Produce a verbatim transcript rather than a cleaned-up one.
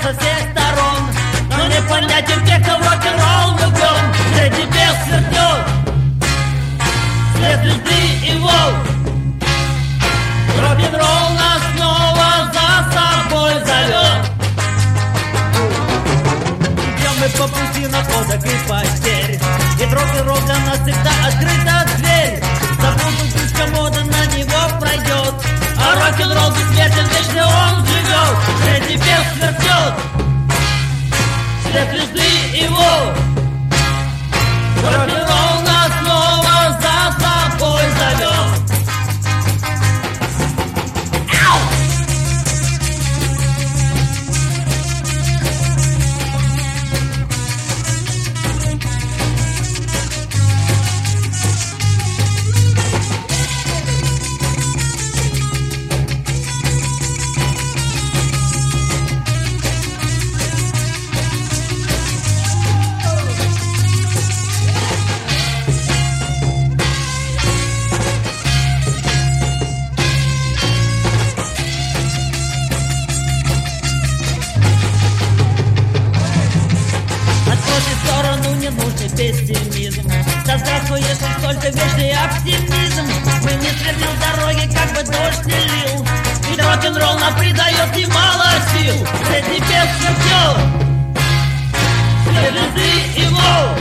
со всех сторон, но не понятен тех, кто в рок-н-ролл влюблен. Среди бес свернет свет звезды и волк. Рок-н-ролл нас снова за собой зовет. Идем мы по пути находок и потерь, ведь рок-н-ролл для нас всегда открыта дверь. Забудут из комода, на него пройдет, а рок-н-ролл бессмертен, вечно он живет. Среди бес свернет свет звезды и волк. Рок-н-ролл нас снова за собой зовет. Пессимизм. Да здравствует только вечный оптимизм. Мы не свернем с дороги, как бы дождь не лил, ведь рок-н-ролл нам придает немало сил. Среди бес свернет свет звезды и волк.